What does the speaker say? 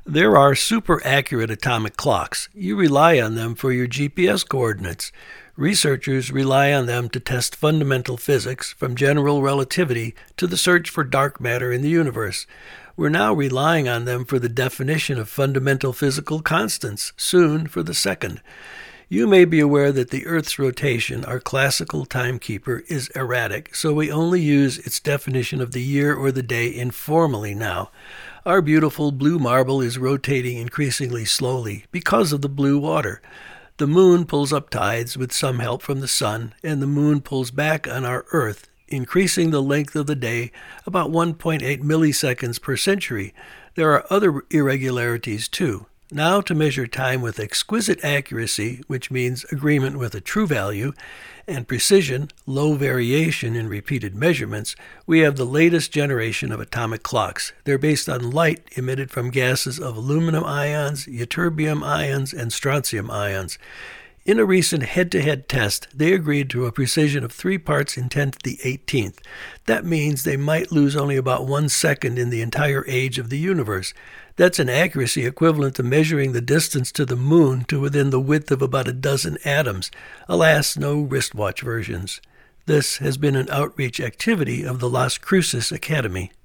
There are super accurate atomic clocks. You rely on them for your GPS coordinates. Researchers rely on them to test fundamental physics, from general relativity to the search for dark matter in the universe. We're now relying on them for the definition of fundamental physical constants, soon for the second. You may be aware that the Earth's rotation, our classical timekeeper, is erratic, so we only use its definition of the year or the day informally now. Our beautiful blue marble is rotating increasingly slowly because of the blue water. The moon pulls up tides with some help from the sun, and the moon pulls back on our Earth, increasing the length of the day about 1.8 milliseconds per century. There are other irregularities too. Now, to measure time with exquisite accuracy, which means agreement with a true value, and precision, low variation in repeated measurements, we have the latest generation of atomic clocks. They're based on light emitted from gases of aluminum ions, ytterbium ions, and strontium ions. In a recent head-to-head test, they agreed to a precision of 3 parts in 10 to the 18th. That means they might lose only about 1 second in the entire age of the universe. That's an accuracy equivalent to measuring the distance to the moon to within the width of about a dozen atoms. Alas, no wristwatch versions. This has been an outreach activity of the Las Cruces Academy.